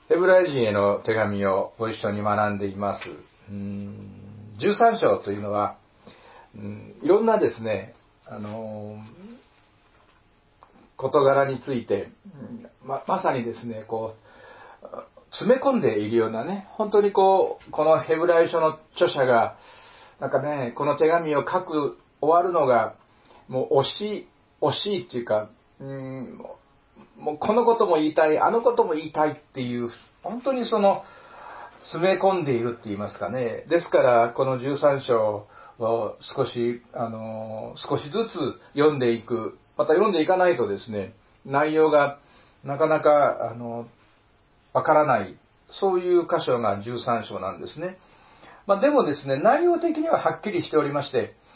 ヘブライ人への手紙をご一緒に学んでいます。13章というのは、いろんなですね、事柄について、まさにですね、詰め込んでいるようなね、本当にこのヘブライ書の著者が、なんかね、この手紙を書く終わるのが、もう惜しいっていうか、もうこのことも言いたい、あのことも言いたいっていう、本当に詰め込んでいるって言いますかね。ですから、この13章を少しずつ読んでいく、また読んでいかないとですね、内容がなかなか、わからない、そういう箇所が13章なんですね。でもですね、内容的にははっきりしておりまして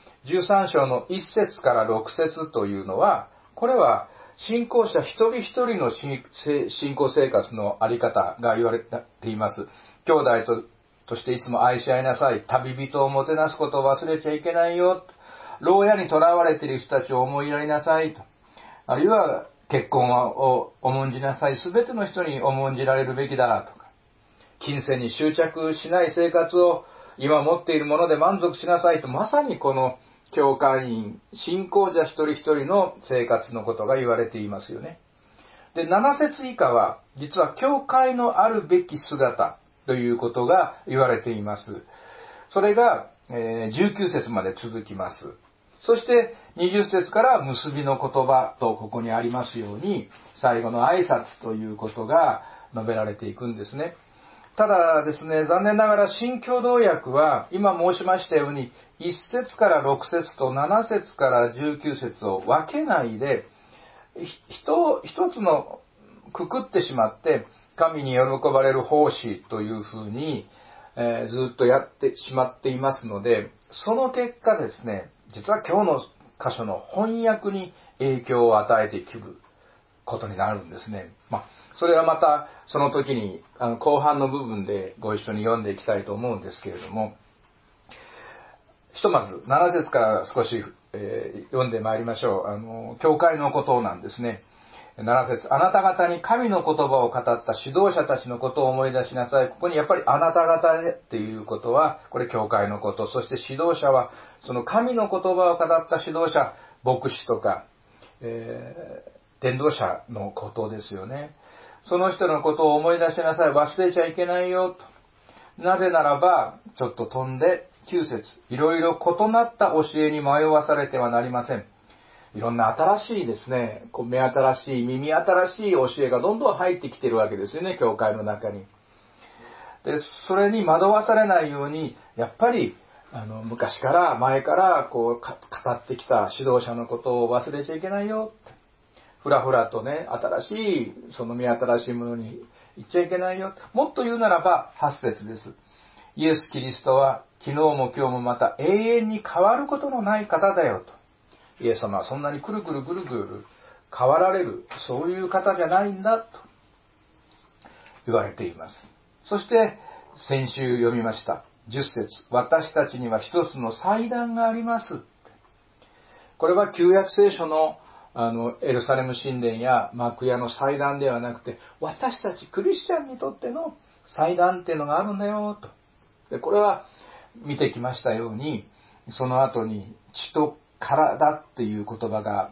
、13章の1節から6節というのは、これは信仰者一人一人の信仰生活のあり方が言われています。兄弟としていつも愛し合いなさい。旅人をもてなすことを忘れちゃいけないよ。牢屋に囚われている人たちを思いやりなさいと。あるいは結婚を重んじなさい。すべての人に重んじられるべきだとか。金銭に執着しない生活を今持っているもので満足しなさいと、まさにこの教会員、信仰者一人一人の生活のことが言われていますよね。で、7節以下は、実は教会のあるべき姿ということが言われています。それが、19節まで続きます。そして、20節から結びの言葉とここにありますように、最後の挨拶ということが述べられていくんですね。ただですね、残念ながら新共同訳は、今申しましたように、1節から6節と7節から19節を分けないで、一つのくくってしまって、神に喜ばれる奉仕というふうに、ずっとやってしまっていますので、その結果ですね、実は今日の箇所の翻訳に影響を与えてくることになるんですね。それはまたその時に後半の部分でご一緒に読んでいきたいと思うんですけれども、ひとまず7節から少し、読んでまいりましょう。教会のことなんですね。7節、あなた方に神の言葉を語った指導者たちのことを思い出しなさい。ここにやっぱりあなた方っていうことは、これ教会のこと。そして指導者は、その神の言葉を語った指導者、牧師とか、伝道者のことですよね。その人のことを思い出しなさい。忘れちゃいけないよと。なぜならば、ちょっと飛んで9節、いろいろ異なった教えに迷わされてはなりません。いろんな新しいですね、目新しい、耳新しい教えがどんどん入ってきてるわけですよね、教会の中に。で、それに惑わされないように、やっぱり、昔から、前から、語ってきた指導者のことを忘れちゃいけないよ。ふらふらとね、新しい、その目新しいものに行っちゃいけないよ。もっと言うならば、8節です。イエス・キリストは、昨日も今日もまた永遠に変わることのない方だよと。イエス様はそんなにくるくるぐるぐる変わられる、そういう方じゃないんだと言われています。そして、先週読みました。10節、私たちには一つの祭壇があります。これは旧約聖書のエルサレム神殿や幕屋の祭壇ではなくて、私たちクリスチャンにとっての祭壇っていうのがあるんだよと。で、これは見てきましたように、その後に血と体っていう言葉が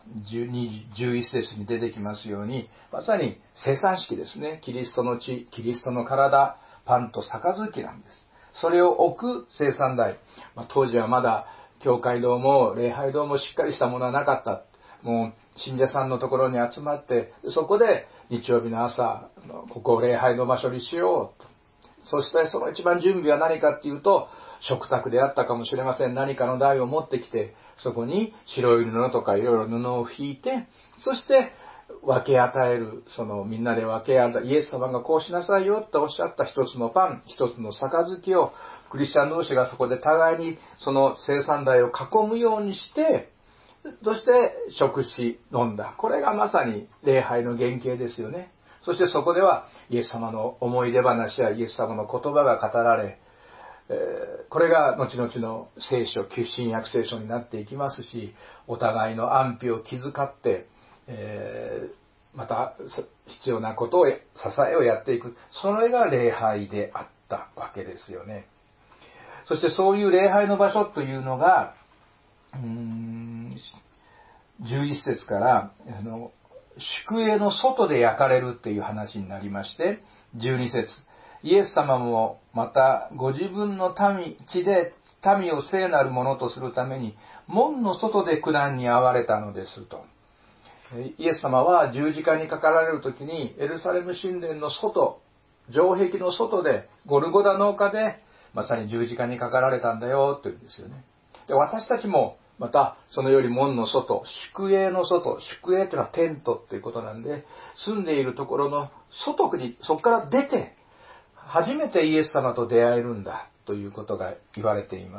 11節に出てきますように、まさに生産式ですね。キリストの血、キリストの体、パンと杯なんです。それを置く生産台。当時はまだ教会堂も礼拝堂もしっかりしたものはなかった。もう信者さんのところに集まって、そこで日曜日の朝、ここを礼拝の場所にしようと。そしてその一番準備は何かっていうと、食卓であったかもしれません。何かの台を持ってきて、そこに白い布とかいろいろ布を引いて、そして分け与える、みんなで分け与え、イエス様がこうしなさいよっておっしゃった一つのパン、一つの杯を、クリスチャン同士がそこで互いにその生産台を囲むようにして、そして食し飲んだ。これがまさに礼拝の原型ですよね。そしてそこではイエス様の思い出話やイエス様の言葉が語られ、これが後々の聖書、新約聖書になっていきますし、お互いの安否を気遣って、 また必要なことを、支えをやっていく。それが礼拝であったわけですよね。そしてそういう礼拝の場所というのが、11節から宿営の外で焼かれるという話になりまして、12節、イエス様もまたご自分の地で民を聖なるものとするために門の外で苦難に遭われたのですと。イエス様は十字架にかかられるときにエルサレム神殿の外、城壁の外でゴルゴダの丘でまさに十字架にかかられたんだよというんですよね。で、私たちもまたそのより門の外、宿営の外、宿営というのはテントということなんで、住んでいるところの外に、そこから出て初めてイエス様と出会えるんだということが言われています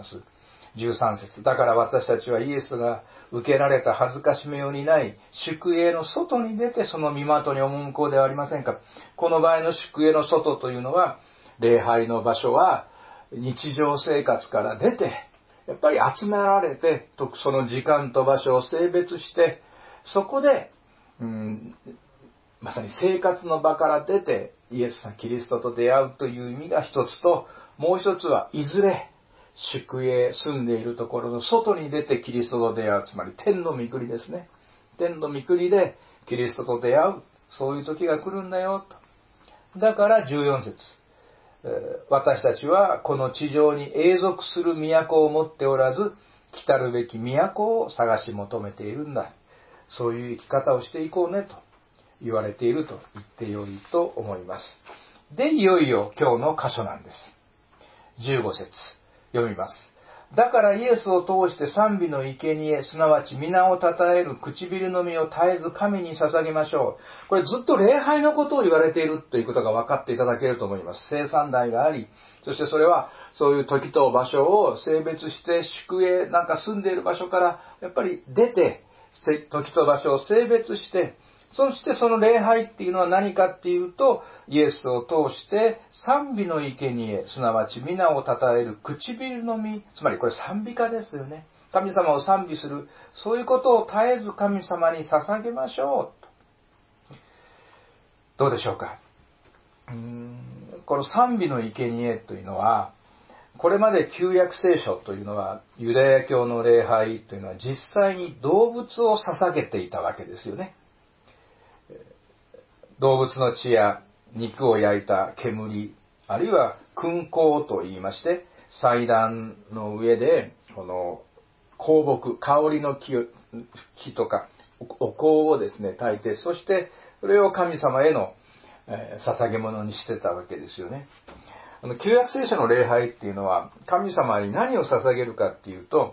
。13節、だから私たちはイエスが受けられた恥ずかしめを担い、宿営の外に出てその身元に赴こうではありませんか。この場合の宿営の外というのは、礼拝の場所は日常生活から出て、やっぱり集められて、その時間と場所を性別して、そこで、まさに生活の場から出て、イエス様、キリストと出会うという意味が一つと、もう一つはいずれ、宿営、住んでいるところの外に出てキリストと出会う、つまり天の御国ですね。天の御国でキリストと出会う、そういう時が来るんだよと。だから14節、私たちはこの地上に永続する都を持っておらず、来たるべき都を探し求めているんだ。そういう生き方をしていこうねと言われていると言ってよいと思います。で、いよいよ今日の箇所なんです。15節読みます。だからイエスを通して賛美の生贄、すなわち皆を称える唇の実を絶えず神に捧げましょう。これずっと礼拝のことを言われているということが分かっていただけると思います。聖餐台があり、そしてそれはそういう時と場所を性別して宿営なんか住んでいる場所からやっぱり出て、時と場所を性別して、そしてその礼拝っていうのは何かっていうと、イエスを通して賛美の生贄、すなわち皆を称える唇の実、つまりこれ賛美歌ですよね。神様を賛美する、そういうことを絶えず神様に捧げましょう。どうでしょうか。この賛美の生贄というのは、これまで旧約聖書というのは、ユダヤ教の礼拝というのは実際に動物を捧げていたわけですよね。動物の血や肉を焼いた煙、あるいは燻香と言いまして、祭壇の上で、この香木、香りの木とか、お香をですね、焚いて、そしてそれを神様への捧げ物にしてたわけですよね。旧約聖書の礼拝っていうのは、神様に何を捧げるかっていうと、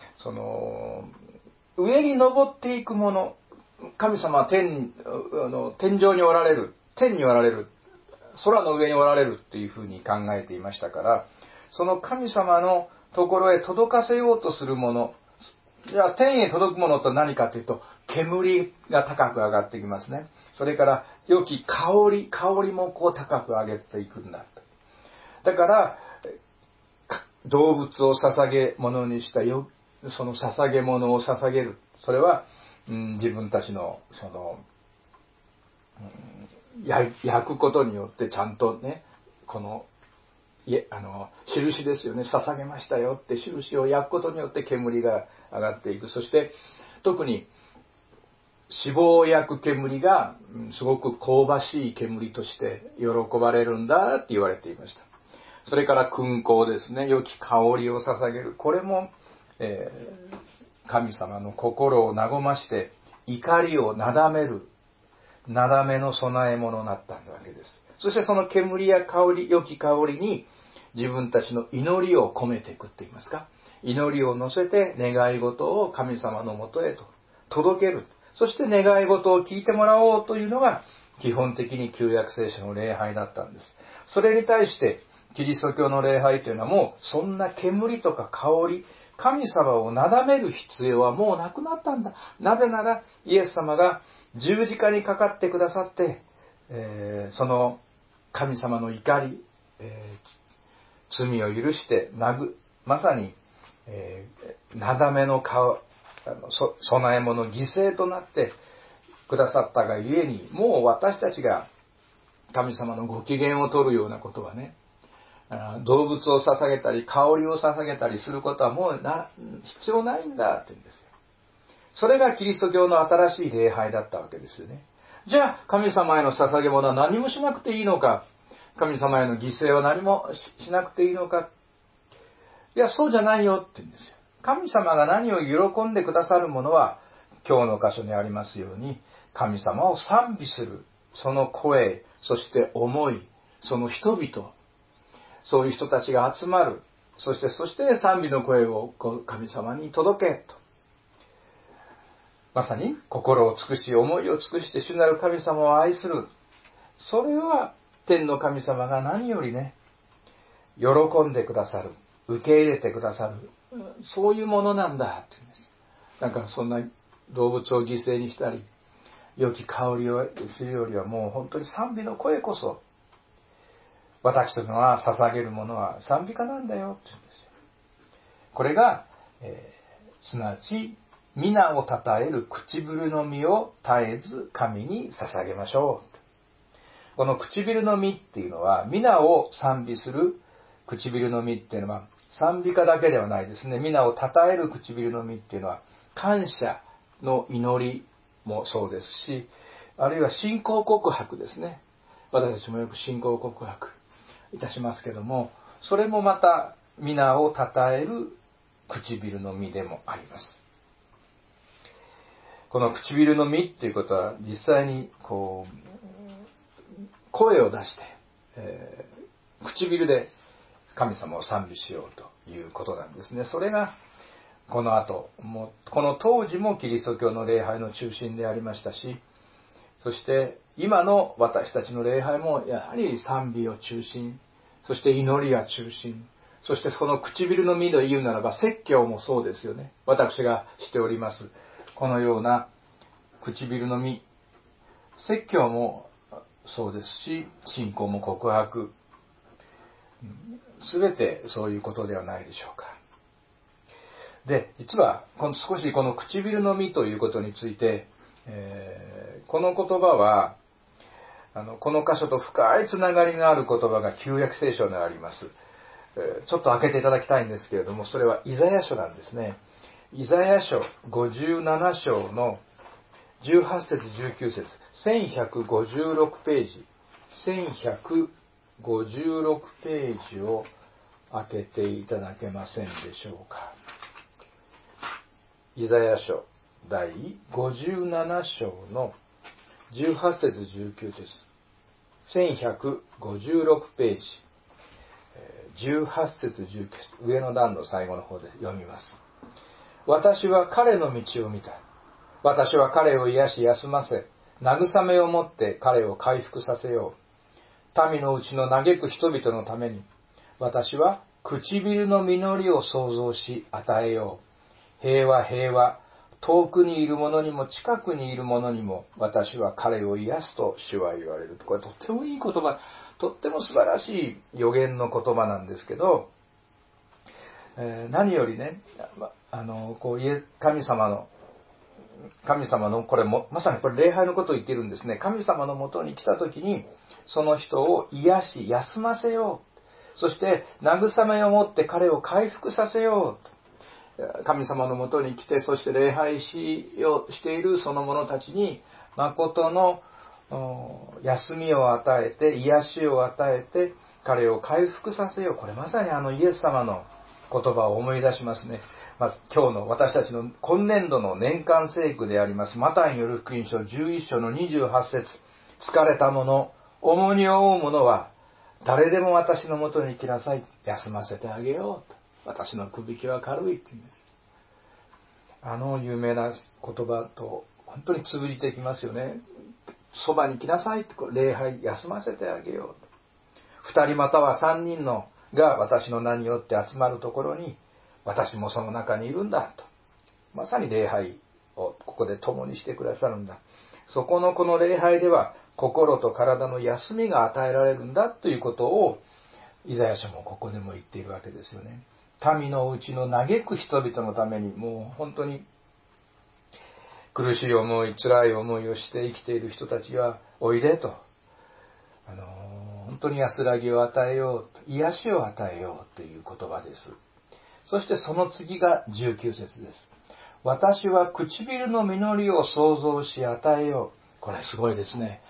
上に登っていくもの、神様は天上におられる、天におられる、空の上におられるっていうふうに考えていましたから、その神様のところへ届かせようとするもの、じゃあ天へ届くものと何かというと、煙が高く上がってきますね。それから良き香りもこう高く上げていくんだ。だから、動物を捧げ物にしたその捧げ物を捧げる。それは、自分たちの、焼くことによってちゃんとね、この、印ですよね。捧げましたよって印を焼くことによって煙が上がっていく。そして、特に、脂肪を焼く煙が、すごく香ばしい煙として喜ばれるんだって言われていました。それから燻香ですね。良き香りを捧げる。これも、神様の心を和まして、怒りをなだめる、なだめの供え物になったわけです。そしてその煙や香り、良き香りに自分たちの祈りを込めていくって言いますか。祈りを乗せて願い事を神様のもとへと届ける。そして願い事を聞いてもらおうというのが基本的に旧約聖書の礼拝だったんです。それに対してキリスト教の礼拝というのはもうそんな煙とか香り、神様をなだめる必要はもうなくなったんだ。なぜならイエス様が十字架にかかってくださって、その神様の怒り、罪を許してまさに、なだめの供え物、犠牲となってくださったがゆえに、もう私たちが神様のご機嫌を取るようなことはね、動物を捧げたり香りを捧げたりすることはもう必要ないんだって言うんですよ。それがキリスト教の新しい礼拝だったわけですよね。じゃあ神様への捧げ物は何もしなくていいのか、神様への犠牲は何もしなくていいのか。いや、そうじゃないよって言うんですよ。神様が何を喜んでくださるものは、今日の箇所にありますように、神様を賛美する、その声、そして思い、その人々、そういう人たちが集まる、そして賛美の声を神様に届けと。まさに心を尽くし、思いを尽くして主なる神様を愛する。それは天の神様が何よりね、喜んでくださる、受け入れてくださる、そういうものなんだって言うんです。だからそんな動物を犠牲にしたり、良き香りをするよりはもう本当に賛美の声こそ、私たちが捧げるものは賛美歌なんだよって言うんですよ。これが、すなわち皆を称える唇の実を絶えず神に捧げましょう。この唇の実っていうのは、皆を賛美する唇の実っていうのは、賛美歌だけではないですね。皆を称える唇の実っていうのは、感謝の祈りもそうですし、あるいは信仰告白ですね。私たちもよく信仰告白いたしますけども、それもまた皆を称える唇の実でもあります。この唇の実っていうことは、実際に声を出して、唇で神様を賛美しようということなんですね。それがこの後、この当時もキリスト教の礼拝の中心でありましたし、そして今の私たちの礼拝もやはり賛美を中心、そして祈りが中心、そしてその唇の実で言うならば説教もそうですよね。私がしておりますこのような唇の実、説教もそうですし、信仰も告白、すべてそういうことではないでしょうか。で、実は少しこの唇の実ということについて、この言葉はこの箇所と深いつながりがある言葉が旧約聖書にあります。ちょっと開けていただきたいんですけれども、それはイザヤ書なんですね。イザヤ書57章の18節19節、1156ページ、1156ページを開けていただけませんでしょうか。イザヤ書第57章の18節19節、1156ページ、18節19節、上の段の最後の方で読みます。私は彼の道を見た。私は彼を癒し休ませ、慰めをもって彼を回復させよう。民のうちの嘆く人々のために、私は唇の実りを創造し与えよう。平和平和、遠くにいる者にも近くにいる者にも、私は彼を癒すと主は言われる。これとってもいい言葉、とっても素晴らしい予言の言葉なんですけど、何よりね、神様のこれもまさにこれ礼拝のことを言っているんですね。神様のもとに来た時にその人を癒し休ませよう、そして慰めをもって彼を回復させよう。神様のもとに来て、そして礼拝しているその者たちに誠の休みを与えて、癒しを与えて彼を回復させよう。これまさにイエス様の言葉を思い出しますね。まず今日の私たちの今年度の年間聖句でありますマタイによる福音書11章の28節、疲れた者、重荷を負う者は誰でも私のもとに来なさい、休ませてあげようと。私のくびきは軽いって言うんです。有名な言葉と本当に通じてきますよね。そばに来なさいって、礼拝休ませてあげようと。2人または3人のが私の名によって集まるところに、私もその中にいるんだと。まさに礼拝をここで共にしてくださるんだ。そこのこの礼拝では心と体の休みが与えられるんだということをイザヤ書もここでも言っているわけですよね。民のうちの嘆く人々のために、もう本当に苦しい思い、辛い思いをして生きている人たちはおいでと、本当に安らぎを与えよう、癒しを与えようという言葉です。そしてその次が19節です。私は唇の実りを創造し与えよう。これすごいですね。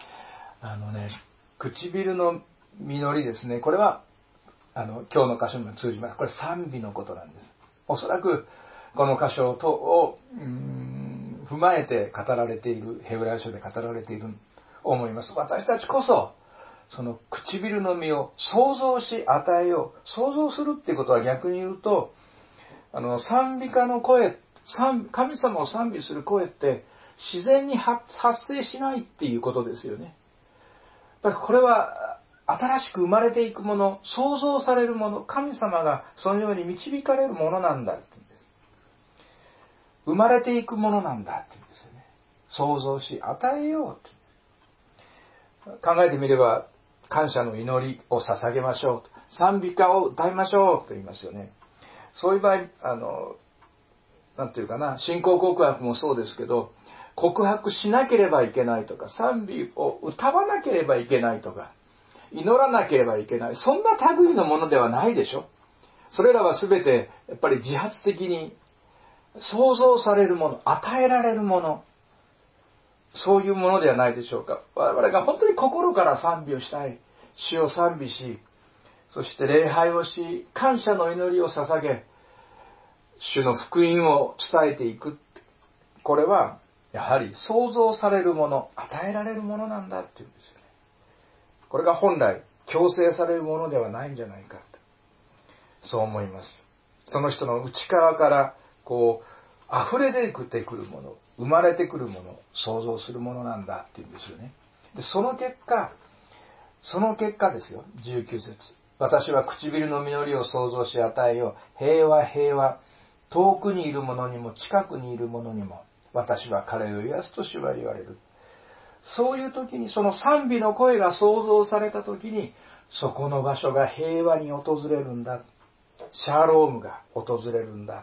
唇の実りですね。これは今日の箇所にも通じます。これ賛美のことなんです。おそらくこの箇所を踏まえて語られている、ヘブライ書で語られていると思います。私たちこそその唇の実を創造し与えよう。創造するっていうことは逆に言うと、賛美歌の声、神様を賛美する声って自然に発生しないっていうことですよね。だからこれは新しく生まれていくもの、創造されるもの、神様がそのように導かれるものなんだって言うんです。生まれていくものなんだって言うんですよね。創造し与えようと。考えてみれば、感謝の祈りを捧げましょう。賛美歌を歌いましょうと言いますよね。そういう場合、なんていうかな、信仰告白もそうですけど、告白しなければいけないとか、賛美を歌わなければいけないとか、祈らなければいけない。そんな類のものではないでしょ。それらは全てやっぱり自発的に創造されるもの、与えられるもの、そういうものではないでしょうか。我々が本当に心から賛美をしたい。主を賛美し、そして礼拝をし、感謝の祈りを捧げ、主の福音を伝えていく。これはやはり創造されるもの、与えられるものなんだっていうんですよね。これが本来強制されるものではないんじゃないかと、そう思います。その人の内側から溢れ出てくるもの、生まれてくるもの、創造するものなんだっていうんですよね。でその結果ですよ。19節。私は唇の実りを創造し与えよう。平和平和。遠くにいる者にも近くにいる者にも私は彼を癒すと主は言われる。そういう時に、その賛美の声が創造された時に、そこの場所が平和に訪れるんだ。シャロームが訪れるんだ。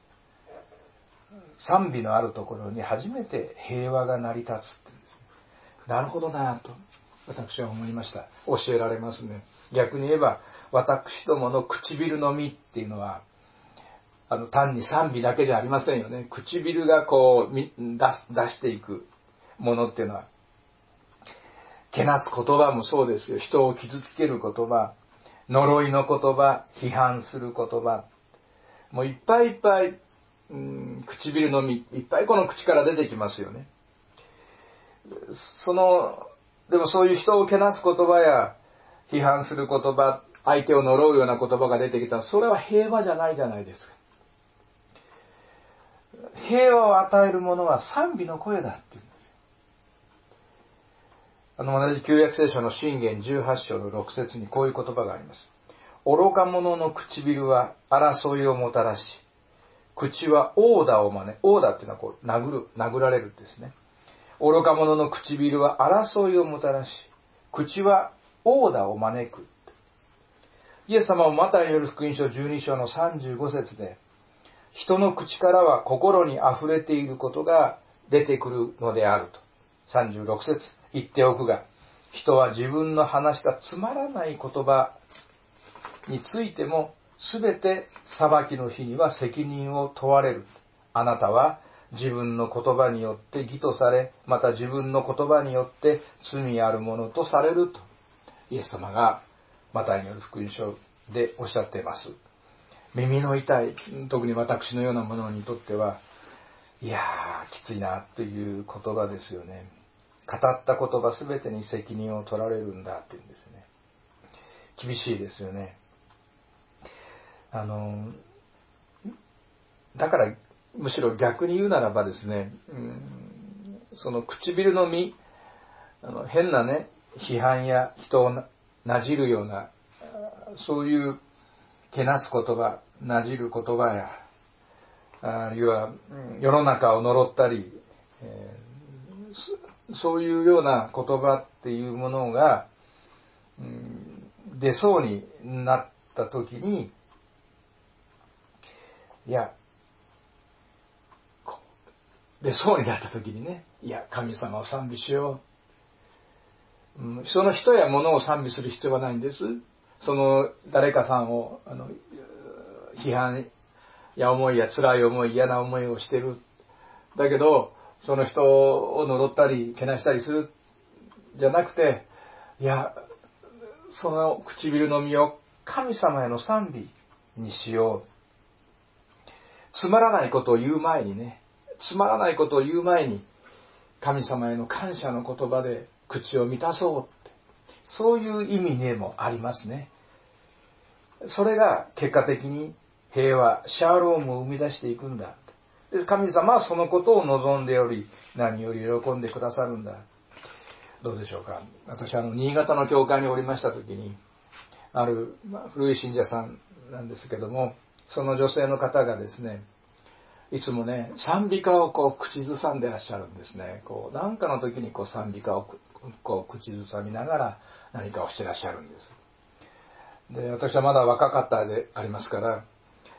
賛美のあるところに初めて平和が成り立つって。なるほどなと私は思いました。教えられますね。逆に言えば、私どもの唇の実っていうのは、単に賛美だけじゃありませんよね。唇が出していくものっていうのは、けなす言葉もそうですよ。人を傷つける言葉、呪いの言葉、批判する言葉、もういっぱいいっぱい、唇の実、いっぱいこの口から出てきますよね。でもそういう人をけなす言葉や批判する言葉、相手を呪うような言葉が出てきたら、それは平和じゃないじゃないですか。平和を与えるものは賛美の声だって言うんですよ。同じ旧約聖書の箴言18章の6節にこういう言葉があります。愚か者の唇は争いをもたらし、口は殴打を招く。殴打っていうのは殴られるんですね。愚か者の唇は争いをもたらし、口は殴打を招く。イエス様もマタイによる福音書12章の35節で、人の口からは心に溢れていることが出てくるのであると。36節言っておくが、人は自分の話したつまらない言葉についても、すべて裁きの日には責任を問われる。あなたは自分の言葉によって義とされ、また自分の言葉によって罪あるものとされると、イエス様がマタイによる福音書でおっしゃっています。耳の痛い、特に私のようなものにとっては、いやー、きついなという言葉ですよね。語った言葉すべてに責任を取られるんだっていうんですよね。厳しいですよね。だからむしろ逆に言うならばですね、その唇の実、変なね、批判や人をなじるような、そういうけなす言葉、なじる言葉や、あるいは世の中を呪ったり、そういうような言葉っていうものが、出そうになった時に、いや、 でそうになった時にね、いや神様を賛美しよう、その人や物を賛美する必要はないんです。その誰かさんを批判や思いや辛い思い、嫌な思いをしてる、だけどその人を呪ったりけなしたりするじゃなくて、いやその唇の実を神様への賛美にしよう。つまらないことを言う前にね、つまらないことを言う前に神様への感謝の言葉で口を満たそうって、そういう意味でもありますね。それが結果的に平和、シャーロームを生み出していくんだ。で神様はそのことを望んでおり、何より喜んでくださるんだ。どうでしょうか。私新潟の教会におりました時に、ある古い信者さんなんですけども、その女性の方がですね、いつもね賛美歌を口ずさんでらっしゃるんですね。何かの時に賛美歌を口ずさみながら何かをしてらっしゃるんです。で私はまだ若かったでありますから、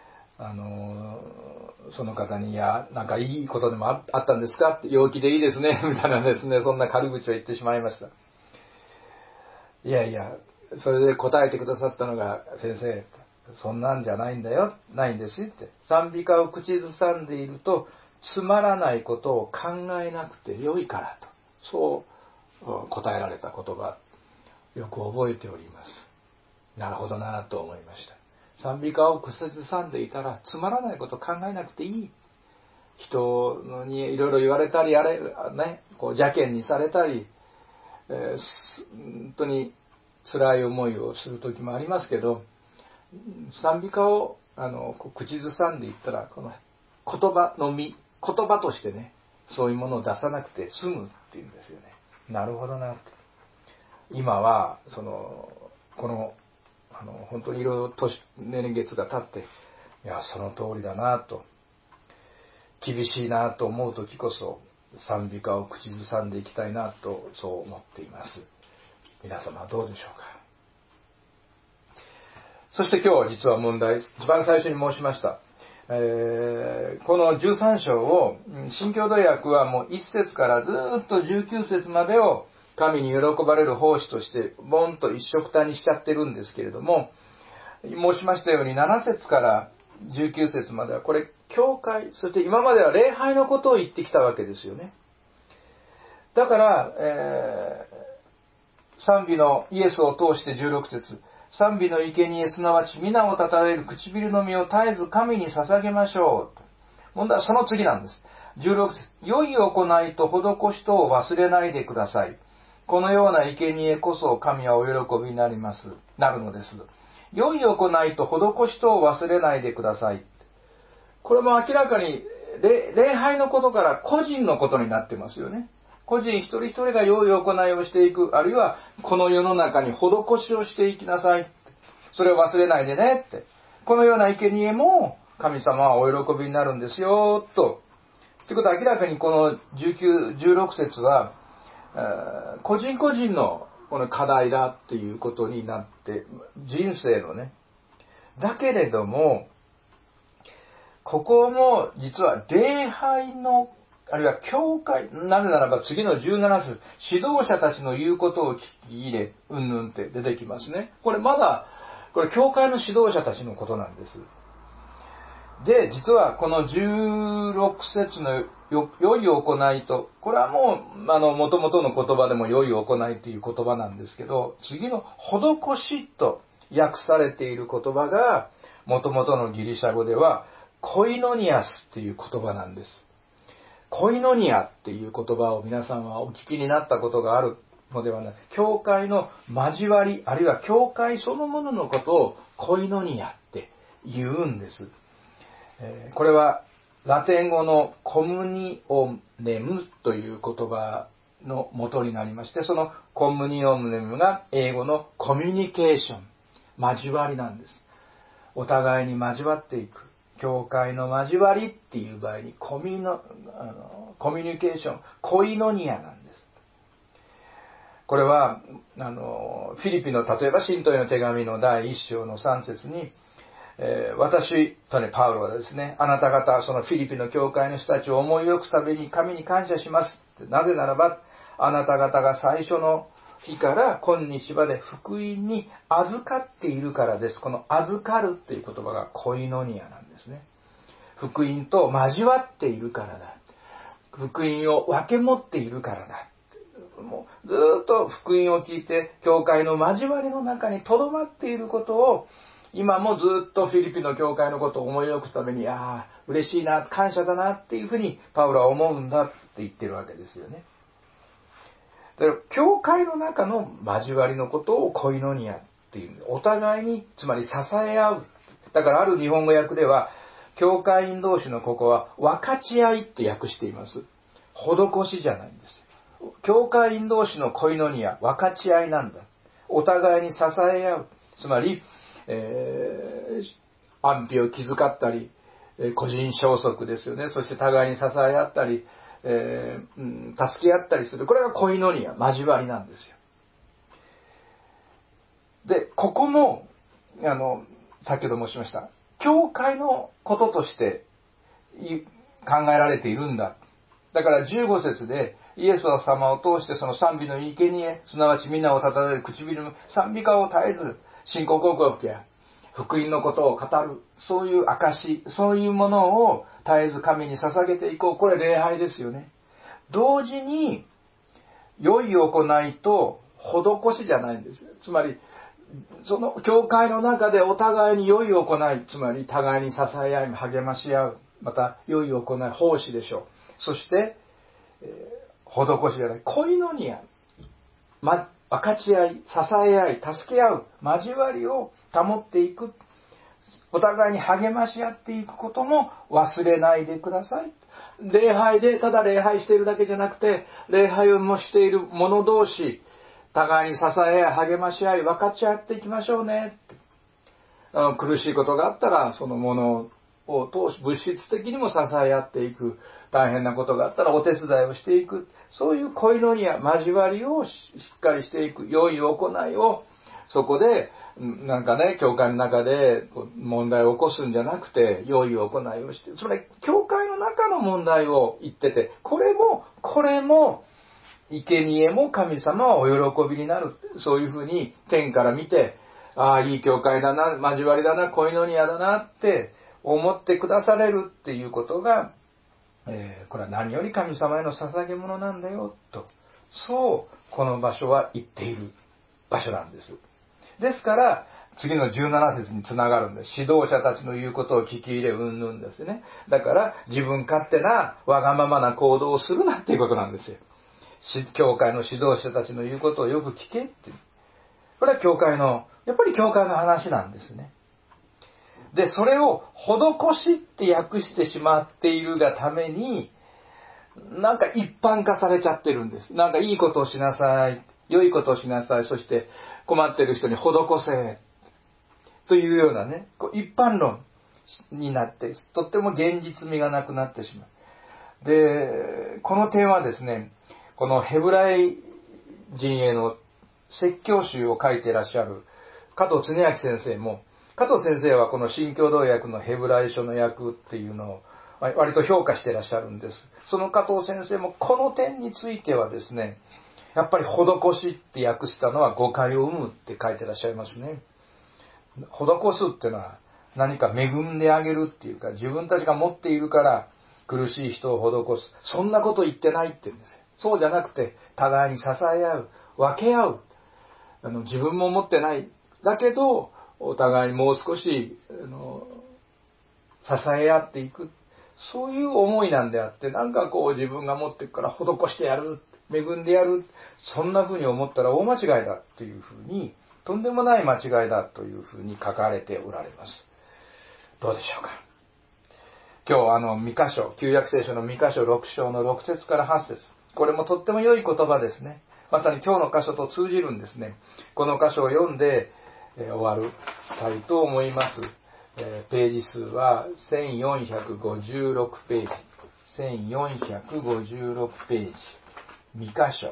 その方に、いやなんかいいことでもあったんですかって、陽気でいいですねみたいなですね、そんな軽口を言ってしまいました。いやいや、それで答えてくださったのが、先生そんなんじゃないんだよ、ないんですよって。賛美歌を口ずさんでいるとつまらないことを考えなくてよいからと、そう答えられた言葉、よく覚えております。なるほどなと思いました。賛美歌を口ずさんでいたらつまらないことを考えなくていい。人にいろいろ言われたり、邪険にされたり、本当に辛い思いをする時もありますけど、賛美歌を口ずさんでいったら、この言葉の実、言葉としてね、そういうものを出さなくて済むっていうんですよね。なるほどなって。今はこの本当にいろいろ年月が経って、いやその通りだなと、厳しいなと思う時こそ賛美歌を口ずさんでいきたいなと、そう思っています。皆様はどうでしょうか。そして今日実は問題、一番最初に申しました、この13章を新共同訳はもう1節からずっと19節までを神に喜ばれる奉仕としてボンと一緒くたにしちゃってるんですけれども、申しましたように7節から19節まではこれ教会、そして今までは礼拝のことを言ってきたわけですよね。だから、賛美のイエスを通して16節、賛美の生贄すなわち皆をたたえる唇の実を絶えず神に捧げましょう。問題はその次なんです。16節、良い行いと施しとを忘れないでください。このような生贄こそ神はお喜びになるのです。良い行いと施しとを忘れないでください。これも明らかに礼拝のことから個人のことになってますよね。個人一人一人が良い行いをしていく、あるいはこの世の中に施しをしていきなさい。それを忘れないでねって。このような生贄も神様はお喜びになるんですよ、と。ということは明らかにこの19、16節は、個人個人のこの課題だっていうことになって、人生のね。だけれども、ここも実は礼拝の、あるいは教会、なぜならば次の17節、指導者たちの言うことを聞き入れ、うんぬんって出てきますね。これまだ、これ教会の指導者たちのことなんです。で、実はこの16節の良い行いと、これはもう、元々の言葉でも良い行いという言葉なんですけど、次の施しと訳されている言葉が、元々のギリシャ語では、コイノニアスっていう言葉なんです。コイノニアっていう言葉を皆さんはお聞きになったことがあるのではない。教会の交わり、あるいは教会そのもののことをコイノニアって言うんです。これはラテン語のコムニオネムという言葉の元になりまして、そのコムニオネムが英語のコミュニケーション、交わりなんです。お互いに交わっていく。教会の交わりっていう場合にコミュニケーション、コイノニアなんです。これはフィリピの例えば信徒への手紙の第1章の3節に、 私とね、パウロはですね、あなた方、そのフィリピの教会の人たちを思い起こすたびに神に感謝します。なぜならば、あなた方が最初の日から今日まで福音に預かっているからです。この預かるっていう言葉がコイノニアなんですね。福音と交わっているからだ。福音を分け持っているからだ。もうずっと福音を聞いて、教会の交わりの中に留まっていることを、今もずっとフィリピンの教会のことを思い起こすために、嬉しいな、感謝だなっていうふうにパウロは思うんだって言ってるわけですよね。だから教会の中の交わりのことをコイノニアっていう、お互いに、つまり支え合う。だからある日本語訳では、教会員同士のここは分かち合いって訳しています。施しじゃないんですよ。教会員同士のコイノニア、分かち合いなんだ。お互いに支え合う。つまり、安否を気遣ったり、個人消息ですよね。そして互いに支え合ったり、助け合ったりする。これがコイノニア、交わりなんですよ。で、ここも、先ほど申しました。教会のこととして考えられているんだ。だから15節で、イエス様を通してその賛美の生贄、すなわち皆をたたえる唇の賛美歌を絶えず、信仰告白や福音のことを語る、そういう証、そういうものを絶えず神に捧げていこう。これ礼拝ですよね。同時に、良い行いと施しじゃないんですよ。つまり、その教会の中でお互いに良い行い、つまり互いに支え合い、励まし合う。また、良い行い、奉仕でしょう。そして、施しじゃない、コイノニア。分かち合い、支え合い、助け合う、交わりを保っていく。お互いに励まし合っていくことも忘れないでください。礼拝でただ礼拝しているだけじゃなくて、礼拝をもしている者同士、互いに支え合い、励まし合い、分かち合っていきましょうね。苦しいことがあったら、そのものを通し、物質的にも支え合っていく。大変なことがあったらお手伝いをしていく。そういうコイノニア、交わりをしっかりしていく。良い行いを、そこで、なんかね、教会の中で問題を起こすんじゃなくて、良い行いをして、つまり、教会の中の問題を言ってて、これも、生贄も神様はお喜びになる。そういうふうに天から見て、いい教会だな、交わりだな、コイノニアだなって思ってくだされるっていうことが、これは何より神様への捧げ物なんだよ、と。そう、この場所は言っている場所なんです。ですから、次の17節につながるんです。指導者たちの言うことを聞き入れ、うんぬんですね。だから、自分勝手な、わがままな行動をするなっていうことなんですよ。教会の指導者たちの言うことをよく聞けって。これはやっぱり教会の話なんですね。で、それを施しって訳してしまっているがために、なんか一般化されちゃってるんです。なんかいいことをしなさい。良いことをしなさい。そして困っている人に施せ。というようなね、一般論になって、とっても現実味がなくなってしまう。で、この点はですね、このヘブライ人への説教集を書いていらっしゃる加藤恒明先生も、加藤先生はこの新共同訳のヘブライ書の訳っていうのを割と評価していらっしゃるんです。その加藤先生もこの点についてはですね、やっぱり施しって訳したのは誤解を生むって書いていらっしゃいますね。施すっていうのは何か恵んであげるっていうか、自分たちが持っているから苦しい人を施す。そんなこと言ってないって言うんですよ。そうじゃなくて、互いに支え合う、分け合う。自分も持ってない。だけど、お互いにもう少し、支え合っていく。そういう思いなんであって、なんか自分が持ってるから施してやる、恵んでやる。そんな風に思ったら大間違いだという風に、とんでもない間違いだという風に書かれておられます。どうでしょうか。今日三箇所、旧約聖書の三箇所6章の6節から8節。これもとっても良い言葉ですね。まさに今日の箇所と通じるんですね。この箇所を読んで、終わりたいと思います。ページ数は1456ページ。1456ページ。三箇所。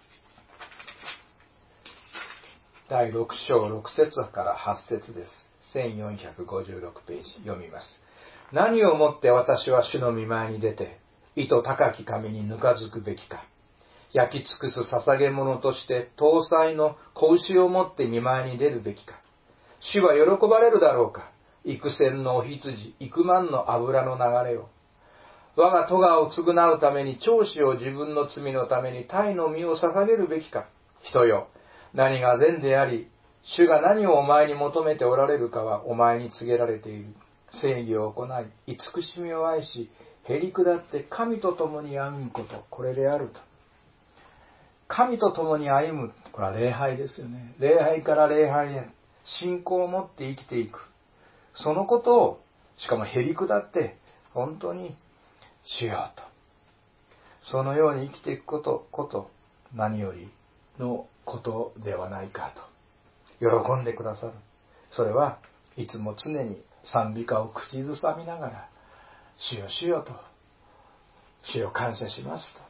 第6章6節から8節です。 1456ページ読みます。何をもって私は主の御前に出て、意図高き神にぬかづくべきか。焼き尽くす捧げ物として、灯彩の子牛をもって御前に出るべきか。主は喜ばれるだろうか。幾千のお羊、幾万の油の流れを。我が咎を償うために長子を自分の罪のために鯛の身を捧げるべきか。人よ、何が善であり、主が何をお前に求めておられるかはお前に告げられている。正義を行い、慈しみを愛し、へり下って神と共に歩むこと、これであると。神と共に歩む、これは礼拝ですよね。礼拝から礼拝へ、信仰を持って生きていく。そのことを、しかもへり下って、本当にしようと。そのように生きていくこと、何よりのことではないかと。喜んでくださる。それはいつも常に賛美歌を口ずさみながら、主よ主よと、主よ感謝しますと。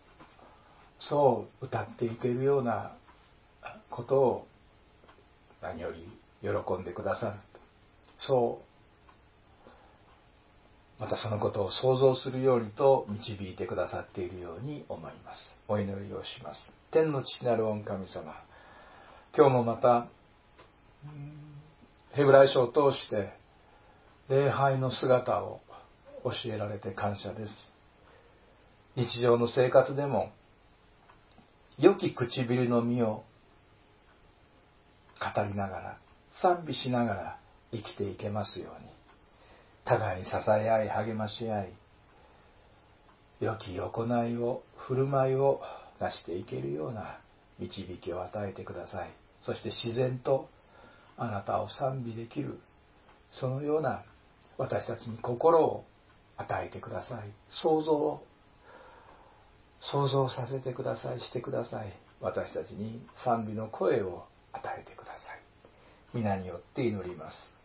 そう歌っていけるようなことを何より喜んでくださる。またそのことを想像するようにと導いてくださっているように思います。お祈りをします。天の父なる御神様、今日もまたヘブライ書を通して礼拝の姿を教えられて感謝です。日常の生活でも良き唇の実を語りながら、賛美しながら生きていけますように、互いに支え合い励まし合い、良き行いを、振る舞いを出していけるような導きを与えてください。そして自然とあなたを賛美できる、そのような私たちに心を与えてください。想像させてください、してください。私たちに賛美の声を与えてください。皆によって祈ります。